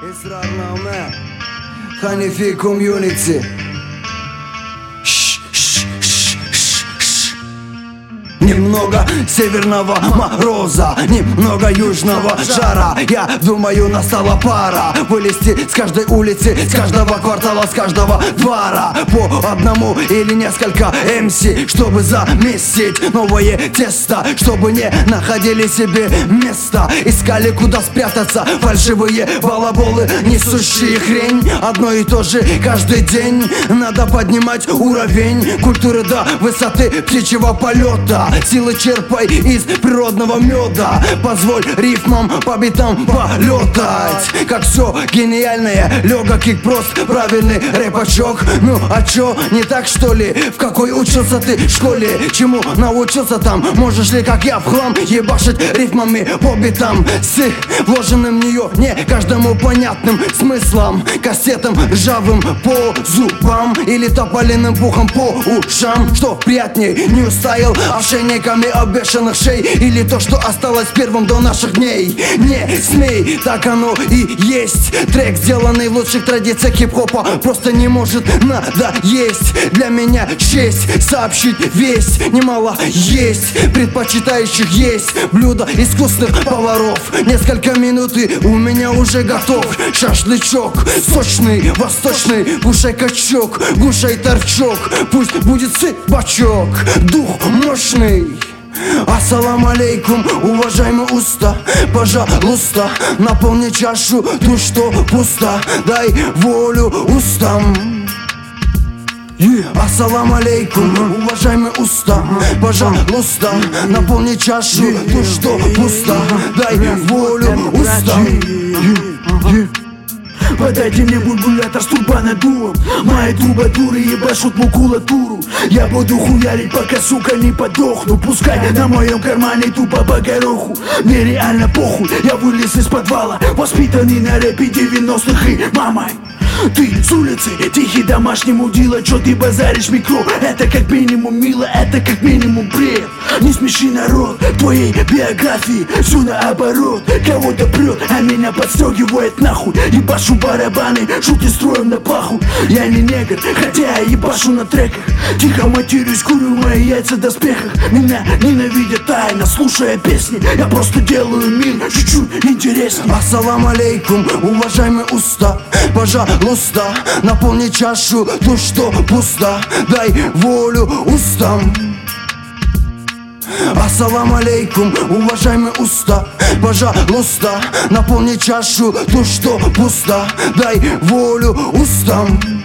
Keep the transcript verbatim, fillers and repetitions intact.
Esrarname Hanefi Community. Немного северного мороза, немного южного жара. Я думаю, настала пора вылезти с каждой улицы, с каждого квартала, с каждого двора. По одному или несколько эм си, чтобы замесить новое тесто, чтобы не находили себе места, искали куда спрятаться фальшивые балаболы, несущие хрень. Одно и то же каждый день. Надо поднимать уровень культуры до высоты птичьего полета. Силы черпай из природного меда. Позволь рифмам по битам полетать. Как все гениальное, лёга, кик-прост, правильный рэпачок. Ну а чё, не так что ли? В какой учился ты в школе? Чему научился там? Можешь ли, как я, в хлам ебашить рифмами по битам, с вложенным в неё не каждому понятным смыслом, кассетам ржавым по зубам или тополиным пухом по ушам? Что приятней, не устаил ошейниками обвешанных шей, или то, что осталось первым до наших дней? Не смей, так оно и есть. Трек, сделанный в лучших традициях хип-хопа, просто не может надоесть. Для меня честь сообщить весть. Немало есть предпочитающих есть блюда искусных поваров. Несколько минут и у меня уже готов шашлычок сочный, восточный, кушай качок, кушай торчок, пусть будет сыбачок, дух мощный. Ассаламу алейкум, уважаемый уста, пожалуйста, наполни чашу, ту, что пусто, дай волю устам. Ассаламу алейкум, уважаемый уста, пожалуйста, наполни чашу, ту, что пусто, дай волю устам. Подайте мне бульбулятор с турбонаддувом. Мои трубадуры ебашут макулатуру. Я буду хуярить, пока, сука, не подохну. Пускай на моем кармане тупо по гороху. Мне реально похуй, я вылез из подвала, воспитанный на рэпе девяностых и мамой. Ты с улицы, тихий домашний мудила, чё ты базаришь микро? Это как минимум мило, это как минимум бред. Не смеши народ, твоей биографии все наоборот. Кого-то прет, а меня подстегивает нахуй. Ебашу барабаны, шутки строим на плаху. Я не негр, хотя я ебашу на треках. Тихо матерюсь, курю мои яйца в доспехах. Меня ненавидят тайно, слушая песни. Я просто делаю мир чуть-чуть интереснее. Ассаламу алейкум, уважаемый уста, пожалуйста, наполни чашу, ту, что пусто, дай волю устам. Ассаламу алейкум, уважаемый уста, пожалуйста, наполни чашу, ту, что пусто, дай волю устам.